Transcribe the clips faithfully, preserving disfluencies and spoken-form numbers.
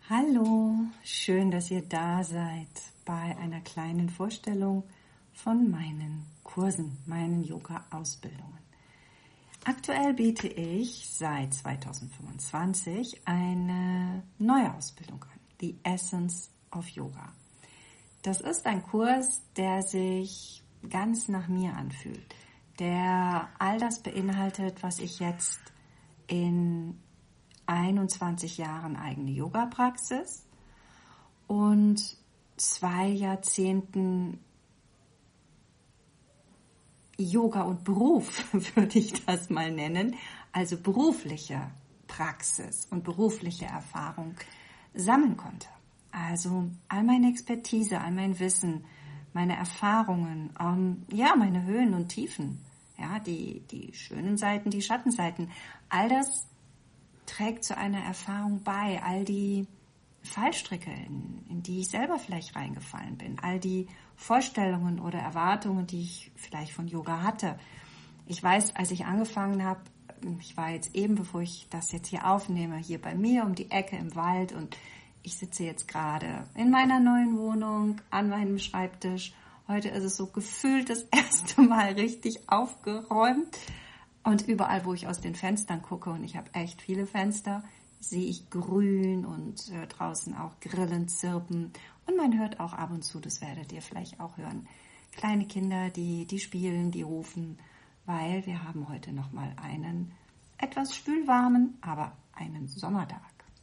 Hallo, schön, dass ihr da seid bei einer kleinen Vorstellung von meinen Kursen, meinen Yoga-Ausbildungen. Aktuell biete ich seit zweitausendfünfundzwanzig eine neue Ausbildung an, The Essence of Yoga. Das ist ein Kurs, der sich ganz nach mir anfühlt, der all das beinhaltet, was ich jetzt in einundzwanzig Jahren eigene Yoga-Praxis und zwei Jahrzehnten Yoga und Beruf, würde ich das mal nennen, also berufliche Praxis und berufliche Erfahrung sammeln konnte. Also all meine Expertise, all mein Wissen, meine Erfahrungen, ähm, ja, meine Höhen und Tiefen, ja, die, die schönen Seiten, die Schattenseiten, all das trägt zu einer Erfahrung bei, all die Fallstricke, in, in die ich selber vielleicht reingefallen bin, all die Vorstellungen oder Erwartungen, die ich vielleicht von Yoga hatte. Ich weiß, als ich angefangen habe, ich war jetzt eben, bevor ich das jetzt hier aufnehme, hier bei mir um die Ecke im Wald und ich sitze jetzt gerade in meiner neuen Wohnung an meinem Schreibtisch. Heute ist es so gefühlt das erste Mal richtig aufgeräumt. Und überall, wo ich aus den Fenstern gucke, und ich habe echt viele Fenster, sehe ich grün und höre draußen auch Grillen zirpen. Und man hört auch ab und zu, das werdet ihr vielleicht auch hören, kleine Kinder, die, die spielen, die rufen, weil wir haben heute nochmal einen etwas schwülwarmen, aber einen Sommertag.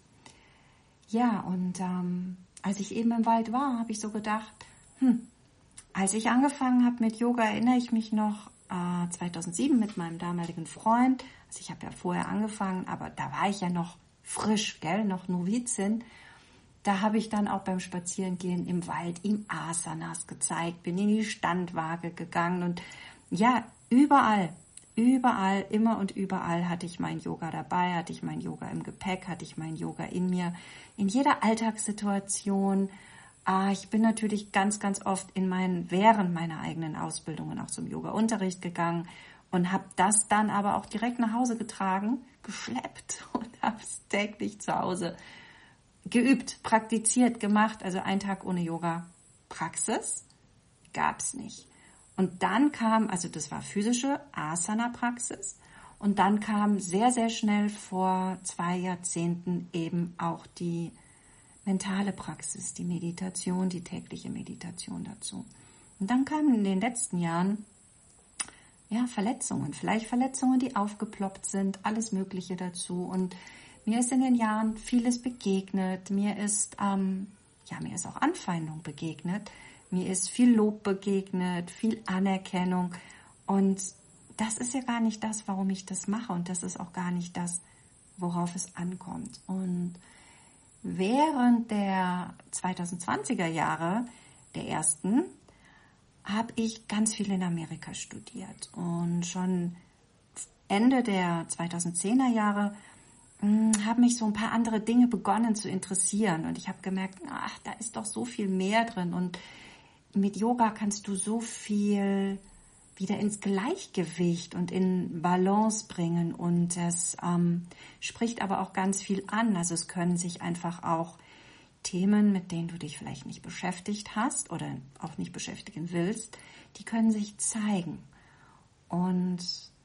Ja, und ähm, als ich eben im Wald war, habe ich so gedacht, hm, als ich angefangen habe mit Yoga, erinnere ich mich noch, zweitausendsieben mit meinem damaligen Freund, also ich habe ja vorher angefangen, aber da war ich ja noch frisch, gell, noch Novizin. Da habe ich dann auch beim Spazierengehen im Wald ihm Asanas gezeigt, bin in die Standwaage gegangen und ja, überall, überall, immer und überall hatte ich mein Yoga dabei, hatte ich mein Yoga im Gepäck, hatte ich mein Yoga in mir, in jeder Alltagssituation. Ah, ich bin natürlich ganz, ganz oft in meinen, während meiner eigenen Ausbildungen auch zum Yoga-Unterricht gegangen und habe das dann aber auch direkt nach Hause getragen, geschleppt und habe es täglich zu Hause geübt, praktiziert, gemacht. Also ein Tag ohne Yoga-Praxis gab es nicht. Und dann kam, also das war physische Asana-Praxis und dann kam sehr, sehr schnell vor zwei Jahrzehnten eben auch die mentale Praxis, die Meditation, die tägliche Meditation dazu. Und dann kamen in den letzten Jahren ja Verletzungen, vielleicht Verletzungen, die aufgeploppt sind, alles Mögliche dazu. Und mir ist in den Jahren vieles begegnet. Mir ist ähm, ja mir ist auch Anfeindung begegnet. Mir ist viel Lob begegnet, viel Anerkennung. Und das ist ja gar nicht das, warum ich das mache. Und das ist auch gar nicht das, worauf es ankommt. Und während der zweitausendzwanziger Jahre, der ersten, habe ich ganz viel in Amerika studiert. Und schon Ende der zweitausendzehner Jahre mh, haben mich so ein paar andere Dinge begonnen zu interessieren. Und ich habe gemerkt, ach, da ist doch so viel mehr drin. Und mit Yoga kannst du so viel wieder ins Gleichgewicht und in Balance bringen und es ähm, spricht aber auch ganz viel an. Also es können sich einfach auch Themen, mit denen du dich vielleicht nicht beschäftigt hast oder auch nicht beschäftigen willst, die können sich zeigen. Und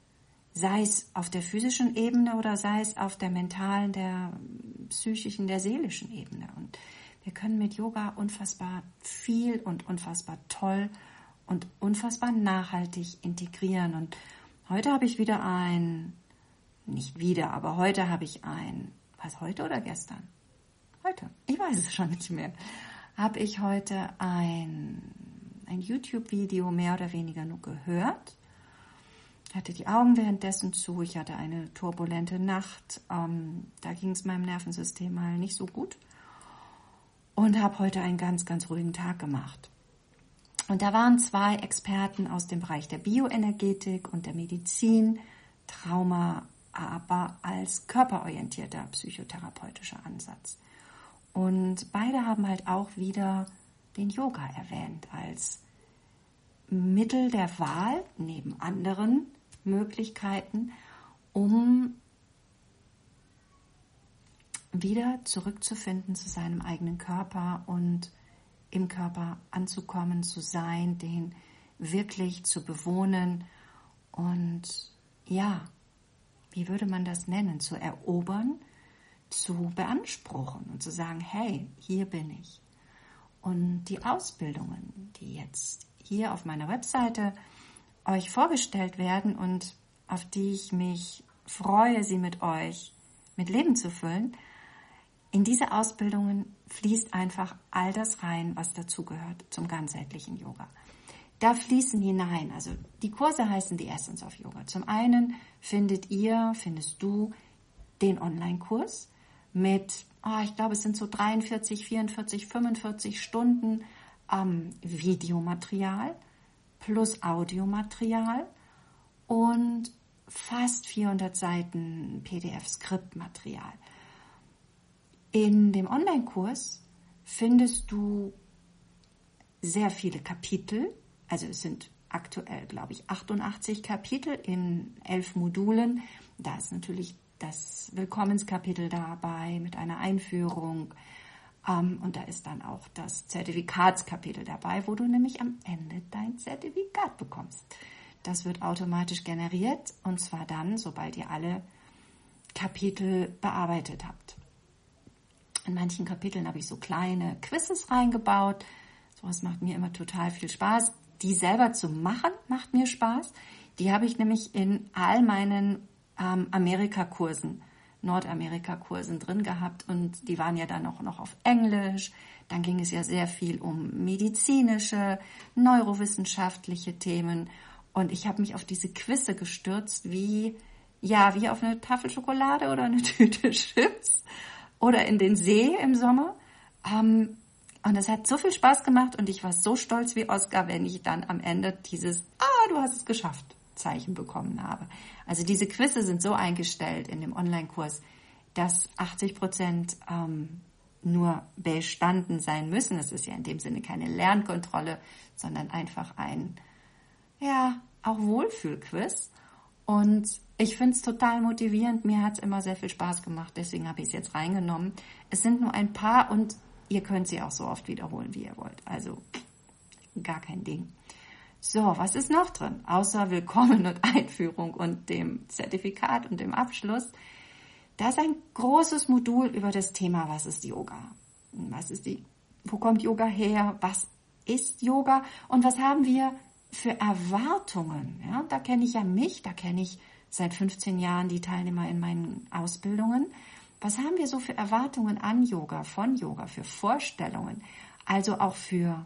sei es auf der physischen Ebene oder sei es auf der mentalen, der psychischen, der seelischen Ebene. Und wir können mit Yoga unfassbar viel und unfassbar toll und unfassbar nachhaltig integrieren. Und heute habe ich wieder ein, nicht wieder, aber heute habe ich ein, was heute oder gestern? Heute, ich weiß es schon nicht mehr, habe ich heute ein, ein YouTube-Video mehr oder weniger nur gehört. Ich hatte die Augen währenddessen zu, ich hatte eine turbulente Nacht, ähm, da ging es meinem Nervensystem mal nicht so gut und habe heute einen ganz, ganz ruhigen Tag gemacht. Und da waren zwei Experten aus dem Bereich der Bioenergetik und der Medizin, Trauma, aber als körperorientierter psychotherapeutischer Ansatz. Und beide haben halt auch wieder den Yoga erwähnt als Mittel der Wahl, neben anderen Möglichkeiten, um wieder zurückzufinden zu seinem eigenen Körper und im Körper anzukommen, zu sein, den wirklich zu bewohnen und ja, wie würde man das nennen, zu erobern, zu beanspruchen und zu sagen, hey, hier bin ich. Und die Ausbildungen, die jetzt hier auf meiner Webseite euch vorgestellt werden und auf die ich mich freue, sie mit euch mit Leben zu füllen, in diese Ausbildungen fließt einfach all das rein, was dazugehört zum ganzheitlichen Yoga. Da fließen hinein, also die Kurse heißen The Essence of Yoga. Zum einen findet ihr, findest du den Online-Kurs mit, oh, ich glaube, es sind so dreiundvierzig, vierundvierzig, fünfundvierzig Stunden ähm, Videomaterial plus Audiomaterial und fast vierhundert Seiten P D F-Skriptmaterial. In dem Online-Kurs findest du sehr viele Kapitel, also es sind aktuell, glaube ich, achtundachtzig Kapitel in elf Modulen. Da ist natürlich das Willkommenskapitel dabei mit einer Einführung ähm, und da ist dann auch das Zertifikatskapitel dabei, wo du nämlich am Ende dein Zertifikat bekommst. Das wird automatisch generiert und zwar dann, sobald ihr alle Kapitel bearbeitet habt. In manchen Kapiteln habe ich so kleine Quizzes reingebaut. Sowas macht mir immer total viel Spaß. Die selber zu machen, macht mir Spaß. Die habe ich nämlich in all meinen ähm, Amerika-Kursen, Nordamerika-Kursen drin gehabt und die waren ja dann auch noch auf Englisch. Dann ging es ja sehr viel um medizinische, neurowissenschaftliche Themen und ich habe mich auf diese Quizze gestürzt, wie, ja, wie auf eine Tafel Schokolade oder eine Tüte Chips oder in den See im Sommer. Ähm, Und es hat so viel Spaß gemacht und ich war so stolz wie Oscar, wenn ich dann am Ende dieses Ah, du hast es geschafft Zeichen bekommen habe. Also diese Quizze sind so eingestellt in dem Online-Kurs, dass achtzig Prozent ähm, nur bestanden sein müssen. Es ist ja in dem Sinne keine Lernkontrolle, sondern einfach ein, ja, auch Wohlfühlquiz. Und ich finde es total motivierend. Mir hat es immer sehr viel Spaß gemacht, deswegen habe ich es jetzt reingenommen. Es sind nur ein paar und ihr könnt sie auch so oft wiederholen, wie ihr wollt. Also gar kein Ding. So, was ist noch drin? Außer Willkommen und Einführung und dem Zertifikat und dem Abschluss. Da ist ein großes Modul über das Thema, was ist Yoga? Was ist die, wo kommt Yoga her? Was ist Yoga? Und was haben wir für Erwartungen? Ja, da kenne ich ja mich, da kenne ich seit fünfzehn Jahren die Teilnehmer in meinen Ausbildungen. Was haben wir so für Erwartungen an Yoga, von Yoga, für Vorstellungen, also auch für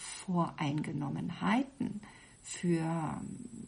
Voreingenommenheiten, für,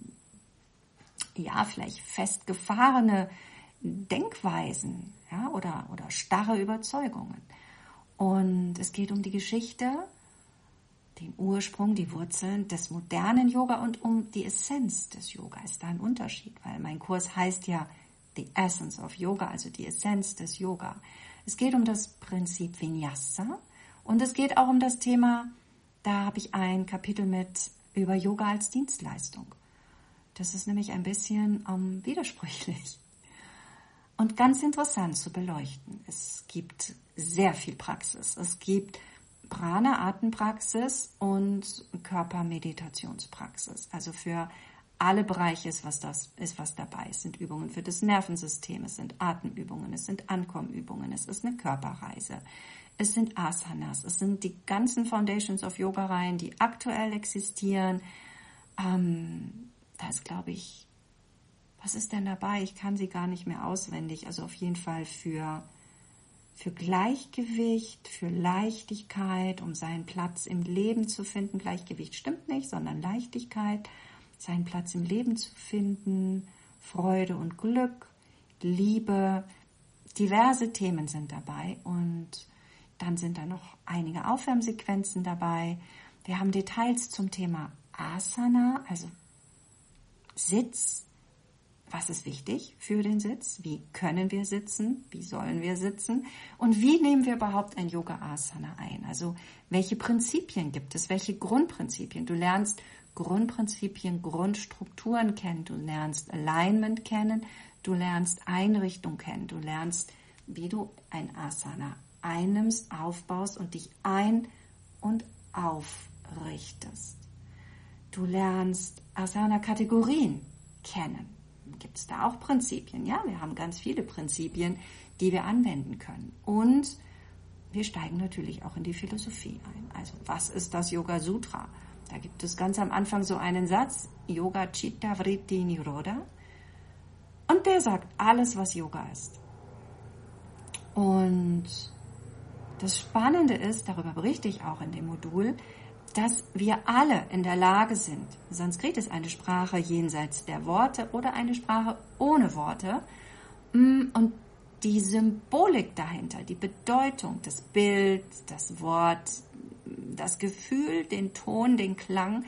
ja, vielleicht festgefahrene Denkweisen, ja, oder, oder starre Überzeugungen. Und es geht um die Geschichte, den Ursprung, die Wurzeln des modernen Yoga und um die Essenz des Yoga. Ist da ein Unterschied, weil mein Kurs heißt ja The Essence of Yoga, also die Essenz des Yoga. Es geht um das Prinzip Vinyasa und es geht auch um das Thema, da habe ich ein Kapitel mit über Yoga als Dienstleistung. Das ist nämlich ein bisschen um, widersprüchlich und ganz interessant zu beleuchten. Es gibt sehr viel Praxis. Es gibt Prana-Atempraxis und Körpermeditationspraxis. Also für alle Bereiche ist, was das ist, was dabei ist. Es sind Übungen für das Nervensystem, es sind Atemübungen, es sind Ankommenübungen, es ist eine Körperreise, es sind Asanas, es sind die ganzen Foundations of Yoga-Reihen, die aktuell existieren. Ähm, da ist, glaube ich, was ist denn dabei? Ich kann sie gar nicht mehr auswendig. Also auf jeden Fall für für Gleichgewicht, für Leichtigkeit, um seinen Platz im Leben zu finden. Gleichgewicht stimmt nicht, sondern Leichtigkeit, seinen Platz im Leben zu finden, Freude und Glück, Liebe, diverse Themen sind dabei und dann sind da noch einige Aufwärmsequenzen dabei. Wir haben Details zum Thema Asana, also Sitz. Was ist wichtig für den Sitz? Wie können wir sitzen? Wie sollen wir sitzen? Und wie nehmen wir überhaupt ein Yoga-Asana ein? Also welche Prinzipien gibt es? Welche Grundprinzipien? Du lernst Grundprinzipien, Grundstrukturen kennen. Du lernst Alignment kennen. Du lernst Einrichtung kennen. Du lernst wie du ein Asana einnimmst, aufbaust und dich ein- und aufrichtest. Du lernst Asana-Kategorien kennen. Gibt es da auch Prinzipien? Ja, wir haben ganz viele Prinzipien, die wir anwenden können. Und wir steigen natürlich auch in die Philosophie ein. Also, was ist das Yoga Sutra? Da gibt es ganz am Anfang so einen Satz, Yoga Chitta Vritti Nirodha. Und der sagt alles, was Yoga ist. Und das Spannende ist, darüber berichte ich auch in dem Modul, dass wir alle in der Lage sind. Sanskrit ist eine Sprache jenseits der Worte oder eine Sprache ohne Worte. Und die Symbolik dahinter, die Bedeutung, das Bild, das Wort, das Gefühl, den Ton, den Klang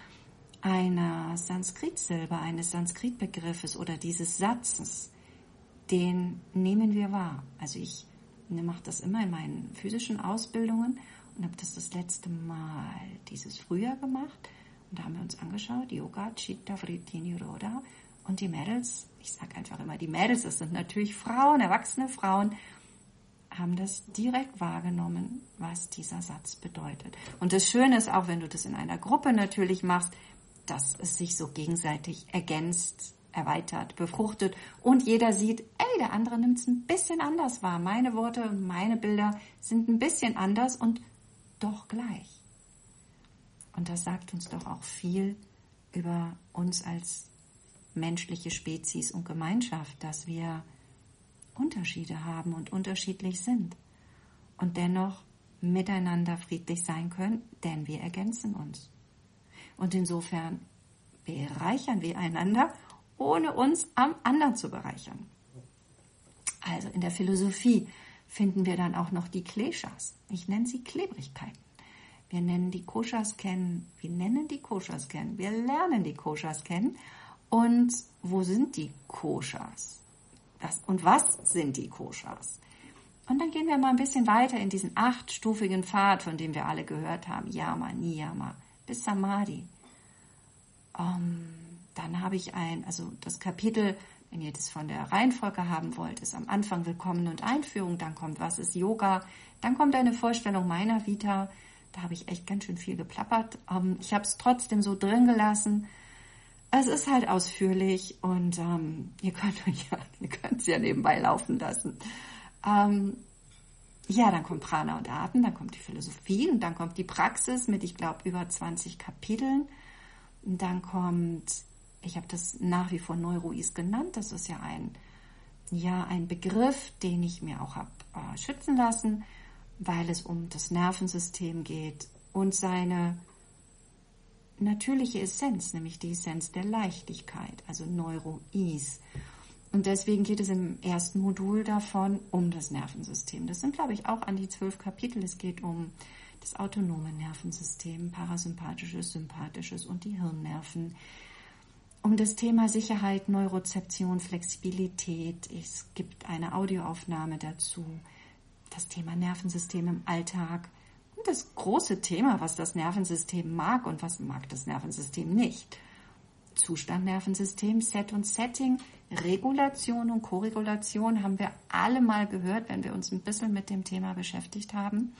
einer Sanskrit-Silbe, eines Sanskrit-Begriffes oder dieses Satzes, den nehmen wir wahr. Also ich mache das immer in meinen physischen Ausbildungen und habe das das letzte Mal dieses Frühjahr gemacht. Und da haben wir uns angeschaut, Yoga Chitta Vritti Nirodha. Und die Mädels, ich sage einfach immer die Mädels, das sind natürlich Frauen, erwachsene Frauen, haben das direkt wahrgenommen, was dieser Satz bedeutet. Und das Schöne ist auch, wenn du das in einer Gruppe natürlich machst, dass es sich so gegenseitig ergänzt, erweitert, befruchtet und jeder sieht, ey, der andere nimmt es ein bisschen anders wahr. Meine Worte und meine Bilder sind ein bisschen anders und doch gleich. Und das sagt uns doch auch viel über uns als menschliche Spezies und Gemeinschaft, dass wir Unterschiede haben und unterschiedlich sind und dennoch miteinander friedlich sein können, denn wir ergänzen uns. Und insofern bereichern wir einander, ohne uns am anderen zu bereichern. Also in der Philosophie finden wir dann auch noch die Kleshas. Ich nenne sie Klebrigkeiten. Wir nennen die Koshas kennen, wir nennen die Koshas kennen, wir lernen die Koshas kennen. Und wo sind die Koshas? Was, und was sind die Koshas? Und dann gehen wir mal ein bisschen weiter in diesen achtstufigen Pfad, von dem wir alle gehört haben, Yama, Niyama, bis Samadhi. Um, dann habe ich ein, also das Kapitel, wenn ihr das von der Reihenfolge haben wollt, ist am Anfang Willkommen und Einführung, dann kommt Was ist Yoga, dann kommt eine Vorstellung meiner Vita, da habe ich echt ganz schön viel geplappert. Um, ich habe es trotzdem so drin gelassen. Es ist halt ausführlich und um, ihr könnt euch ja, ihr könnt es ja nebenbei laufen lassen. Um, ja, dann kommt Prana und Atem, dann kommt die Philosophie und dann kommt die Praxis mit, ich glaube, über zwanzig Kapiteln. Und dann kommt, ich habe das nach wie vor Neurois genannt, das ist ja ein, ja, ein Begriff, den ich mir auch habe äh, schützen lassen, weil es um das Nervensystem geht und seine natürliche Essenz, nämlich die Essenz der Leichtigkeit, also Neurois. Und deswegen geht es im ersten Modul davon um das Nervensystem. Das sind, glaube ich, auch an die zwölf Kapitel. Es geht um das autonome Nervensystem, parasympathisches, sympathisches und die Hirnnerven. Um das Thema Sicherheit, Neurozeption, Flexibilität. Es gibt eine Audioaufnahme dazu. Das Thema Nervensystem im Alltag. Und das große Thema, was das Nervensystem mag und was mag das Nervensystem nicht. Zustand Nervensystem, Set und Setting, Regulation und Koregulation haben wir alle mal gehört, wenn wir uns ein bisschen mit dem Thema beschäftigt haben.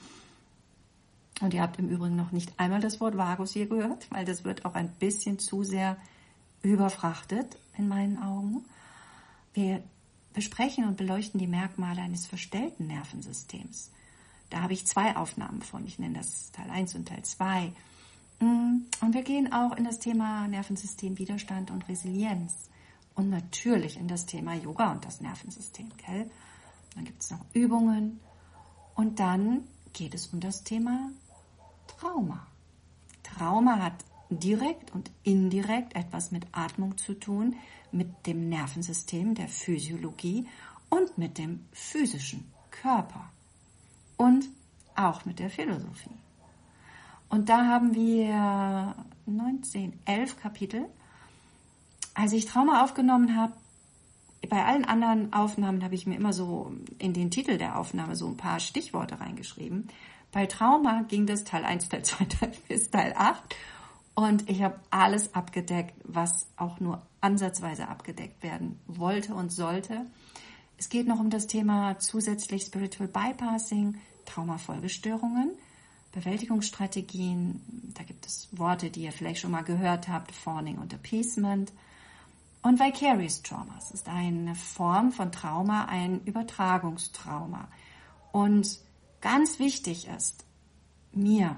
Und ihr habt im Übrigen noch nicht einmal das Wort Vagus hier gehört, weil das wird auch ein bisschen zu sehr überfrachtet in meinen Augen. Wir besprechen und beleuchten die Merkmale eines verstellten Nervensystems. Da habe ich zwei Aufnahmen von. Ich nenne das Teil eins und Teil zwei. Und wir gehen auch in das Thema Nervensystem, Widerstand und Resilienz. Und natürlich in das Thema Yoga und das Nervensystem. Gell? Dann gibt es noch Übungen. Und dann geht es um das Thema Trauma. Trauma hat direkt und indirekt etwas mit Atmung zu tun, mit dem Nervensystem, der Physiologie und mit dem physischen Körper und auch mit der Philosophie. Und da haben wir neunzehn, elf Kapitel. Als ich Trauma aufgenommen habe, bei allen anderen Aufnahmen habe ich mir immer so in den Titel der Aufnahme so ein paar Stichworte reingeschrieben. Bei Trauma ging das Teil eins, Teil zwei, Teil bis Teil acht. Und ich habe alles abgedeckt, was auch nur ansatzweise abgedeckt werden wollte und sollte. Es geht noch um das Thema zusätzlich Spiritual Bypassing, Traumafolgestörungen, Bewältigungsstrategien. Da gibt es Worte, die ihr vielleicht schon mal gehört habt, Fawning und Appeasement. Und Vicarious Trauma. Es ist eine Form von Trauma, ein Übertragungstrauma. Und ganz wichtig ist mir,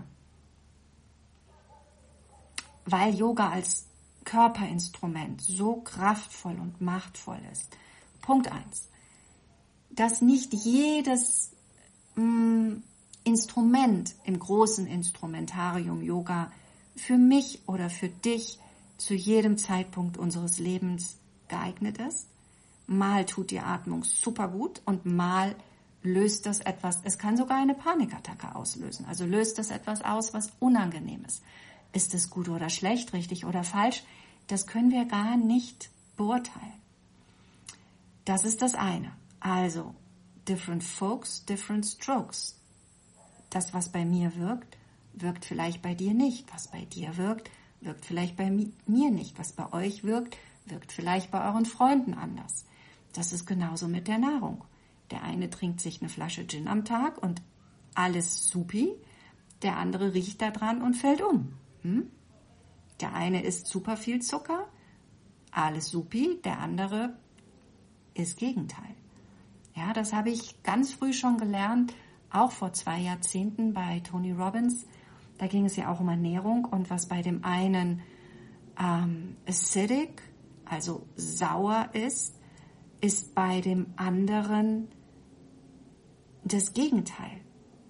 weil Yoga als Körperinstrument so kraftvoll und machtvoll ist. Punkt eins. Dass nicht jedes mh, Instrument im großen Instrumentarium Yoga für mich oder für dich zu jedem Zeitpunkt unseres Lebens geeignet ist. Mal tut die Atmung super gut und mal löst das etwas, es kann sogar eine Panikattacke auslösen. Also löst das etwas aus, was unangenehm ist. Ist es gut oder schlecht, richtig oder falsch? Das können wir gar nicht beurteilen. Das ist das eine. Also, different folks, different strokes. Das, was bei mir wirkt, wirkt vielleicht bei dir nicht. Was bei dir wirkt, wirkt vielleicht bei mir nicht. Was bei euch wirkt, wirkt vielleicht bei euren Freunden anders. Das ist genauso mit der Nahrung. Der eine trinkt sich eine Flasche Gin am Tag und alles supi. Der andere riecht da dran und fällt um. Hm? Der eine isst super viel Zucker, alles supi. Der andere ist Gegenteil. Ja, das habe ich ganz früh schon gelernt, auch vor zwei Jahrzehnten bei Tony Robbins. Da ging es ja auch um Ernährung und was bei dem einen ähm, acidic, also sauer ist, ist bei dem anderen das Gegenteil.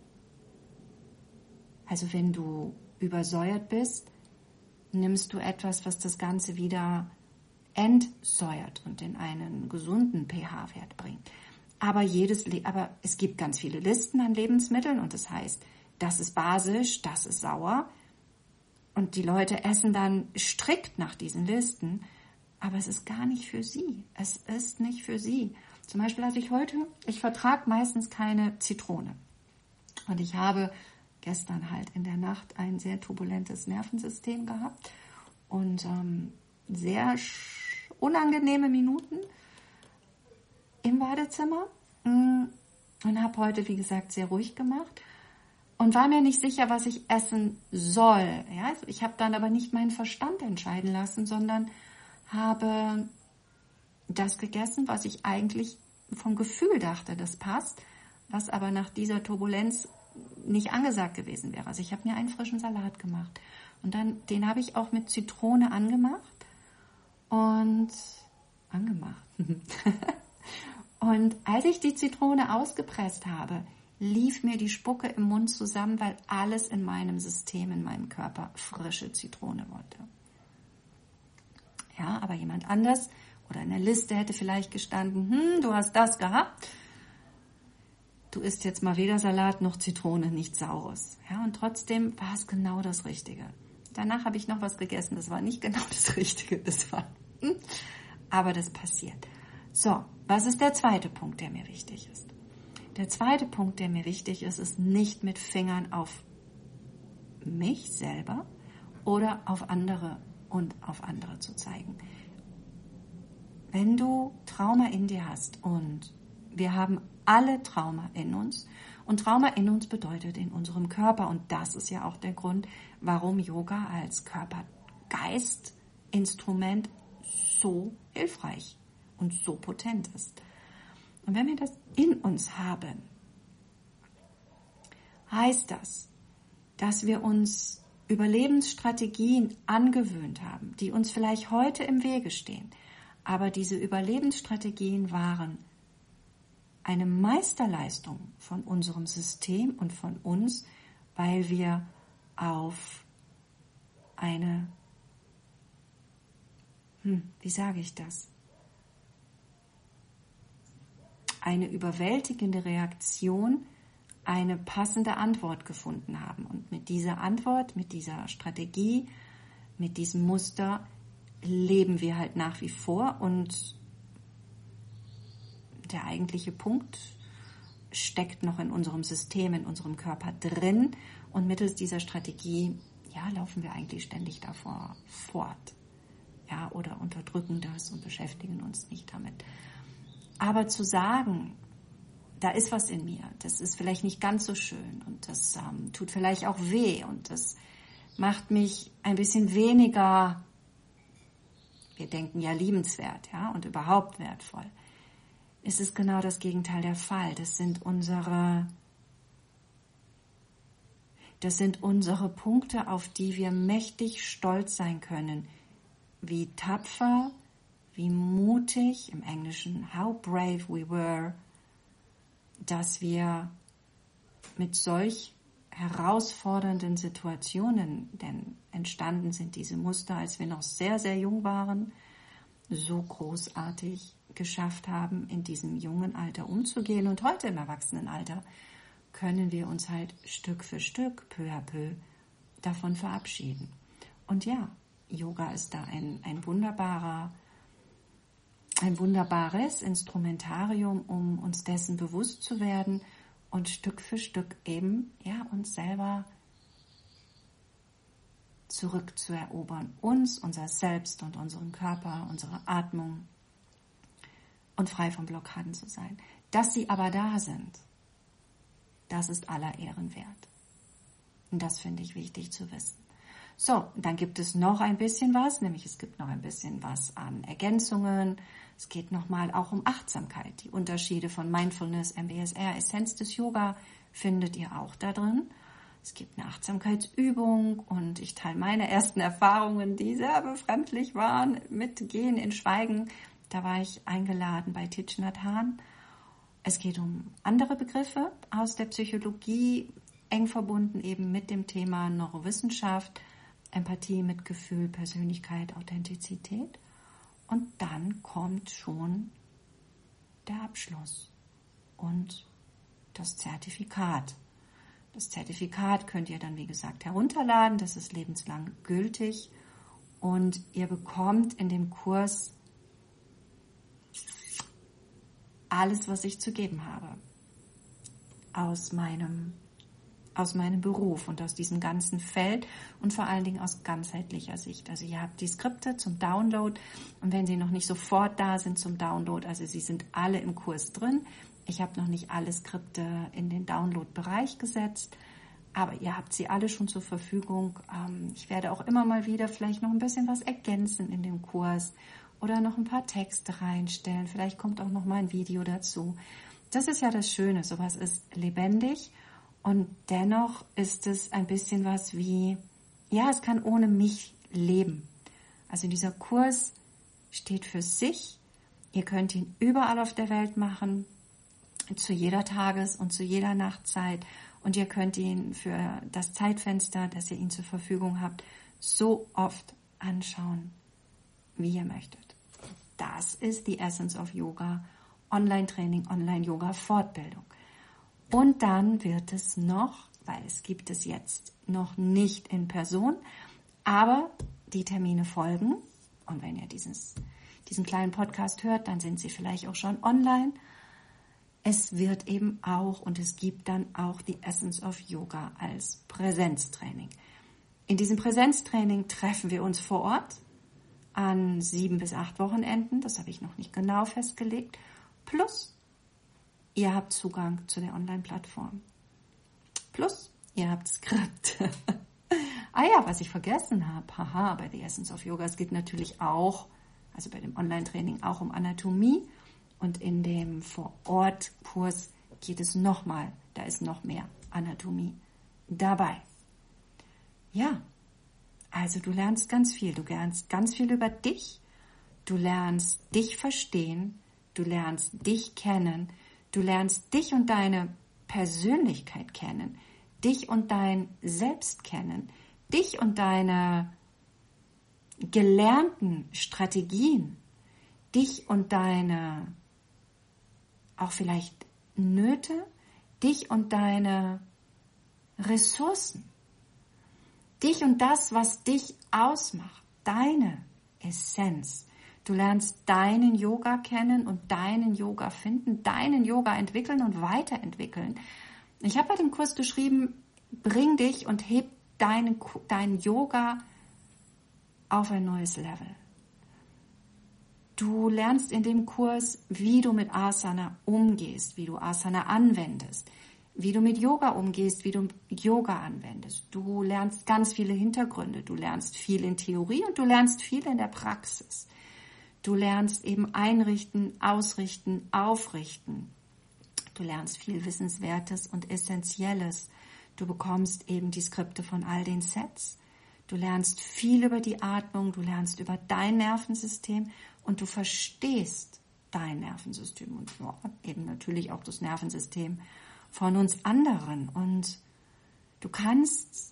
Also wenn du übersäuert bist, nimmst du etwas, was das Ganze wieder entsäuert und in einen gesunden pH-Wert bringt. Aber jedes, aber es gibt ganz viele Listen an Lebensmitteln und das heißt, das ist basisch, das ist sauer und die Leute essen dann strikt nach diesen Listen, aber es ist gar nicht für sie. Es ist nicht für sie. Zum Beispiel hatte ich heute, ich vertrage meistens keine Zitrone und ich habe gestern halt in der Nacht ein sehr turbulentes Nervensystem gehabt und ähm, sehr unangenehme Minuten im Badezimmer und habe heute, wie gesagt, sehr ruhig gemacht und war mir nicht sicher, was ich essen soll. Ja, also ich habe dann aber nicht meinen Verstand entscheiden lassen, sondern habe das gegessen, was ich eigentlich vom Gefühl dachte, das passt, was aber nach dieser Turbulenz nicht angesagt gewesen wäre. Also ich habe mir einen frischen Salat gemacht und dann den habe ich auch mit Zitrone angemacht und angemacht. Und als ich die Zitrone ausgepresst habe, lief mir die Spucke im Mund zusammen, weil alles in meinem System, in meinem Körper frische Zitrone wollte. Ja, aber jemand anders oder in der Liste hätte vielleicht gestanden, hm, du hast das gehabt, du isst jetzt mal weder Salat noch Zitrone, nichts Saures. Ja, und trotzdem war es genau das Richtige. Danach habe ich noch was gegessen, das war nicht genau das Richtige, das war, hm, aber das passiert. So, was ist der zweite Punkt, der mir wichtig ist? Der zweite Punkt, der mir wichtig ist, ist nicht mit Fingern auf mich selber oder auf andere und auf andere zu zeigen. Wenn du Trauma in dir hast und wir haben alle Trauma in uns und Trauma in uns bedeutet in unserem Körper und das ist ja auch der Grund, warum Yoga als Körper-Geist-Instrument so hilfreich und so potent ist. Und wenn wir das in uns haben, heißt das, dass wir uns Überlebensstrategien angewöhnt haben, die uns vielleicht heute im Wege stehen. Aber diese Überlebensstrategien waren eine Meisterleistung von unserem System und von uns, weil wir auf eine, hm, wie sage ich das? Eine überwältigende Reaktion, eine passende Antwort gefunden haben. Und mit dieser Antwort, mit dieser Strategie, mit diesem Muster leben wir halt nach wie vor. Und der eigentliche Punkt steckt noch in unserem System, in unserem Körper drin. Und mittels dieser Strategie, ja, laufen wir eigentlich ständig davor fort. Ja, oder unterdrücken das und beschäftigen uns nicht damit. Aber zu sagen, da ist was in mir, das ist vielleicht nicht ganz so schön und das ähm, tut vielleicht auch weh und das macht mich ein bisschen weniger, wir denken ja liebenswert, ja, und überhaupt wertvoll. Es ist genau das Gegenteil der Fall. Das sind unsere, das sind unsere Punkte, auf die wir mächtig stolz sein können. Wie tapfer, wie mutig, im Englischen, how brave we were, dass wir mit solch herausfordernden Situationen, denn entstanden sind diese Muster, als wir noch sehr, sehr jung waren, so großartig geschafft haben, in diesem jungen Alter umzugehen. Und heute im Erwachsenenalter können wir uns halt Stück für Stück, peu à peu, davon verabschieden. Und ja, Yoga ist da ein, ein wunderbarer, ein wunderbares Instrumentarium, um uns dessen bewusst zu werden und Stück für Stück eben, ja, uns selber zurückzuerobern. Uns, unser Selbst und unseren Körper, unsere Atmung und frei von Blockaden zu sein. Dass sie aber da sind, das ist aller Ehren wert. Und das finde ich wichtig zu wissen. So, dann gibt es noch ein bisschen was, nämlich es gibt noch ein bisschen was an Ergänzungen. Es geht nochmal auch um Achtsamkeit. Die Unterschiede von Mindfulness, M B S R, Essenz des Yoga findet ihr auch da drin. Es gibt eine Achtsamkeitsübung und ich teile meine ersten Erfahrungen, die sehr befremdlich waren, mit Gehen in Schweigen. Da war ich eingeladen bei Thich Nhat Hanh. Es geht um andere Begriffe aus der Psychologie, eng verbunden eben mit dem Thema Neurowissenschaft, Empathie, Mitgefühl, Persönlichkeit, Authentizität. Und dann kommt schon der Abschluss und das Zertifikat. Das Zertifikat könnt ihr dann, wie gesagt, herunterladen. Das ist lebenslang gültig. Und ihr bekommt in dem Kurs alles, was ich zu geben habe. Aus meinem aus meinem Beruf und aus diesem ganzen Feld und vor allen Dingen aus ganzheitlicher Sicht. Also ihr habt die Skripte zum Download und wenn sie noch nicht sofort da sind zum Download, also sie sind alle im Kurs drin. Ich habe noch nicht alle Skripte in den Download-Bereich gesetzt, aber ihr habt sie alle schon zur Verfügung. Ich werde auch immer mal wieder vielleicht noch ein bisschen was ergänzen in dem Kurs oder noch ein paar Texte reinstellen. Vielleicht kommt auch noch mal ein Video dazu. Das ist ja das Schöne, sowas ist lebendig. Und dennoch ist es ein bisschen was wie, ja, es kann ohne mich leben. Also dieser Kurs steht für sich. Ihr könnt ihn überall auf der Welt machen, zu jeder Tages- und zu jeder Nachtzeit. Und ihr könnt ihn für das Zeitfenster, das ihr ihn zur Verfügung habt, so oft anschauen, wie ihr möchtet. Das ist die Essence of Yoga, Online-Training, Online-Yoga-Fortbildung. Und dann wird es noch, weil es gibt es jetzt noch nicht in Person, aber die Termine folgen. Und wenn ihr dieses, diesen kleinen Podcast hört, dann sind sie vielleicht auch schon online. Es wird eben auch und es gibt dann auch die Essence of Yoga als Präsenztraining. In diesem Präsenztraining treffen wir uns vor Ort an sieben bis acht Wochenenden. Das habe ich noch nicht genau festgelegt. Plus ihr habt Zugang zu der Online-Plattform. Plus, ihr habt Skript. ah ja, was ich vergessen habe. Haha, bei The Essence of Yoga, es geht natürlich auch, also bei dem Online-Training auch um Anatomie. Und in dem Vor-Ort-Kurs geht es nochmal, da ist noch mehr Anatomie dabei. Ja, also du lernst ganz viel. Du lernst ganz viel über dich. Du lernst dich verstehen. Du lernst dich kennen. Du lernst dich und deine Persönlichkeit kennen, dich und dein Selbst kennen, dich und deine gelernten Strategien, dich und deine auch vielleicht Nöte, dich und deine Ressourcen, dich und das, was dich ausmacht, deine Essenz. Du lernst deinen Yoga kennen und deinen Yoga finden, deinen Yoga entwickeln und weiterentwickeln. Ich habe bei dem Kurs geschrieben, bring dich und heb deinen, deinen Yoga auf ein neues Level. Du lernst in dem Kurs, wie du mit Asana umgehst, wie du Asana anwendest, wie du mit Yoga umgehst, wie du Yoga anwendest. Du lernst ganz viele Hintergründe, du lernst viel in Theorie und du lernst viel in der Praxis. Du lernst eben einrichten, ausrichten, aufrichten. Du lernst viel Wissenswertes und Essentielles. Du bekommst eben die Skripte von all den Sets. Du lernst viel über die Atmung, du lernst über dein Nervensystem und du verstehst dein Nervensystem und ja, eben natürlich auch das Nervensystem von uns anderen. Und du kannst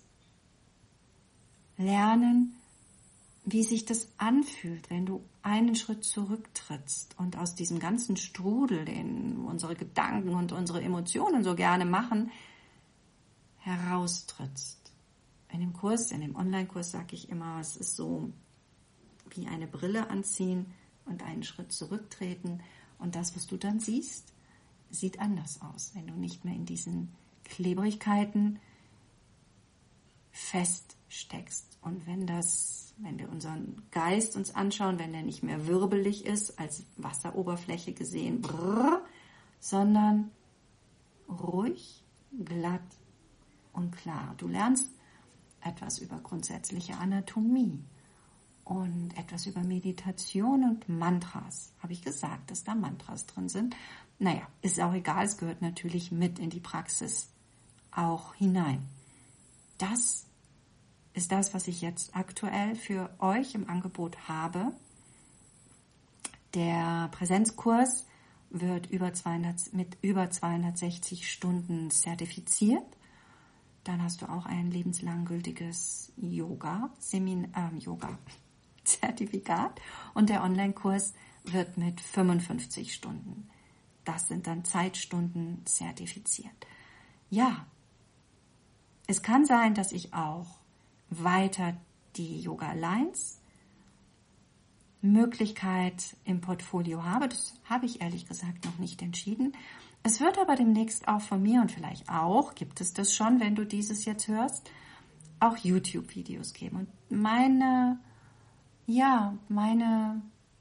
lernen, wie sich das anfühlt, wenn du einen Schritt zurücktrittst und aus diesem ganzen Strudel, den unsere Gedanken und unsere Emotionen so gerne machen, heraustrittst. In dem Kurs, in dem Online-Kurs sage ich immer, es ist so wie eine Brille anziehen und einen Schritt zurücktreten. Und das, was du dann siehst, sieht anders aus, wenn du nicht mehr in diesen Klebrigkeiten feststeckst. Und wenn das, wenn wir unseren Geist uns anschauen, wenn der nicht mehr wirbelig ist, als Wasseroberfläche gesehen, brrr, sondern ruhig, glatt und klar. Du lernst etwas über grundsätzliche Anatomie und etwas über Meditation und Mantras. Habe ich gesagt, dass da Mantras drin sind? Naja, ist auch egal, es gehört natürlich mit in die Praxis auch hinein. Das ist das, was ich jetzt aktuell für euch im Angebot habe. Der Präsenzkurs wird über zweihundert, mit über zweihundertsechzig Stunden zertifiziert. Dann hast du auch ein lebenslang gültiges Yoga, Semin, äh, Yoga Zertifikat und der Online-Kurs wird mit fünfundfünfzig Stunden. Das sind dann Zeitstunden zertifiziert. Ja, es kann sein, dass ich auch weiter die Yoga Alliance Möglichkeit im Portfolio habe. Das habe ich ehrlich gesagt noch nicht entschieden. Es wird aber demnächst auch von mir und vielleicht auch, gibt es das schon, wenn du dieses jetzt hörst, auch YouTube-Videos geben. Und meine, ja, meine,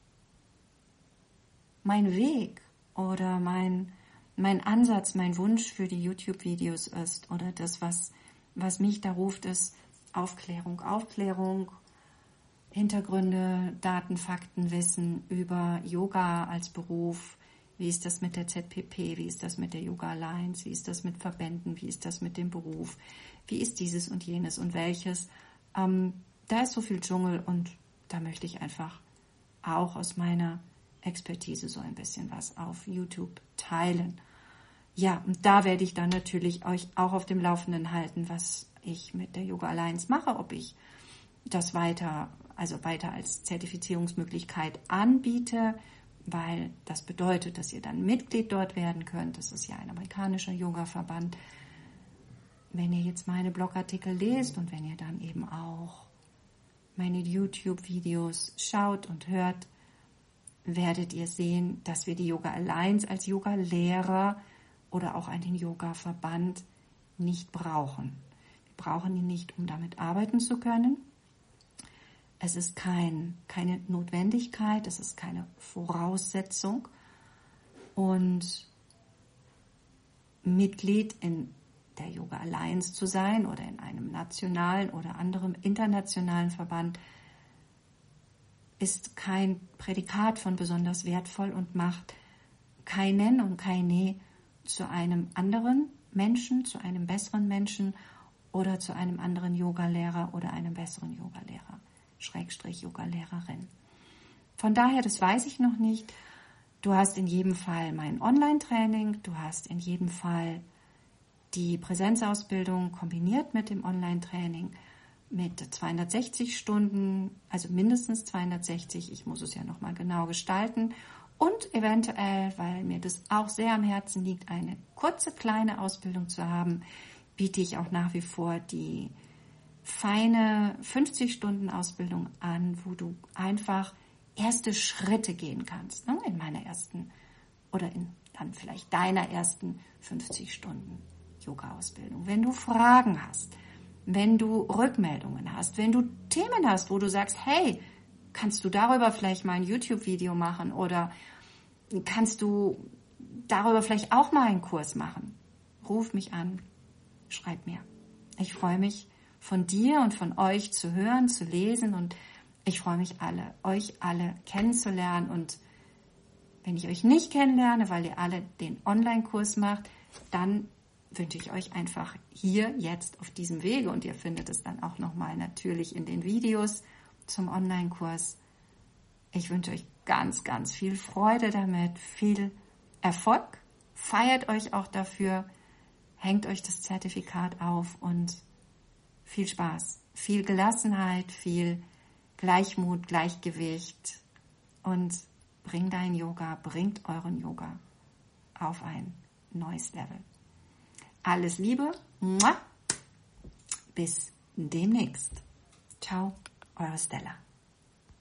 mein Weg oder mein, mein Ansatz, mein Wunsch für die YouTube-Videos ist oder das, was, was mich da ruft, ist Aufklärung, Aufklärung, Hintergründe, Daten, Fakten, Wissen über Yoga als Beruf. Wie ist das mit der Z P P? Wie ist das mit der Yoga Alliance? Wie ist das mit Verbänden? Wie ist das mit dem Beruf? Wie ist dieses und jenes und welches? Ähm, da ist so viel Dschungel und da möchte ich einfach auch aus meiner Expertise so ein bisschen was auf YouTube teilen. Ja, und da werde ich dann natürlich euch auch auf dem Laufenden halten, was ich mit der Yoga Alliance mache, ob ich das weiter, also weiter als Zertifizierungsmöglichkeit anbiete, weil das bedeutet, dass ihr dann Mitglied dort werden könnt. Das ist ja ein amerikanischer Yoga-Verband. Wenn ihr jetzt meine Blogartikel lest und wenn ihr dann eben auch meine YouTube-Videos schaut und hört, werdet ihr sehen, dass wir die Yoga Alliance als Yoga-Lehrer oder auch einen Yoga-Verband nicht brauchen. Wir brauchen ihn nicht, um damit arbeiten zu können. Es ist kein, keine Notwendigkeit, es ist keine Voraussetzung. Und Mitglied in der Yoga Alliance zu sein oder in einem nationalen oder anderem internationalen Verband ist kein Prädikat von besonders wertvoll und macht keinen und keine zu einem anderen Menschen, zu einem besseren Menschen oder zu einem anderen Yogalehrer oder einem besseren Yogalehrer. Schrägstrich Yoga-Lehrerin. Von daher, das weiß ich noch nicht. Du hast in jedem Fall mein Online-Training, du hast in jedem Fall die Präsenzausbildung kombiniert mit dem Online-Training mit zweihundertsechzig Stunden, also mindestens zweihundertsechzig. Ich muss es ja nochmal genau gestalten. Und eventuell, weil mir das auch sehr am Herzen liegt, eine kurze, kleine Ausbildung zu haben, biete ich auch nach wie vor die feine fünfzig Stunden Ausbildung an, wo du einfach erste Schritte gehen kannst, ne? In meiner ersten oder in dann vielleicht deiner ersten fünfzig Stunden Yoga-Ausbildung. Wenn du Fragen hast, wenn du Rückmeldungen hast, wenn du Themen hast, wo du sagst, hey, kannst du darüber vielleicht mal ein YouTube-Video machen oder kannst du darüber vielleicht auch mal einen Kurs machen? Ruf mich an, schreib mir. Ich freue mich, von dir und von euch zu hören, zu lesen und ich freue mich alle, euch alle kennenzulernen und wenn ich euch nicht kennenlerne, weil ihr alle den Online-Kurs macht, dann wünsche ich euch einfach hier jetzt auf diesem Wege und ihr findet es dann auch nochmal natürlich in den Videos zum Online-Kurs. Ich wünsche euch ganz, ganz viel Freude damit, viel Erfolg, feiert euch auch dafür, hängt euch das Zertifikat auf und viel Spaß, viel Gelassenheit, viel Gleichmut, Gleichgewicht und bring dein Yoga, bringt euren Yoga auf ein neues Level. Alles Liebe, bis demnächst. Ciao, eure Stella.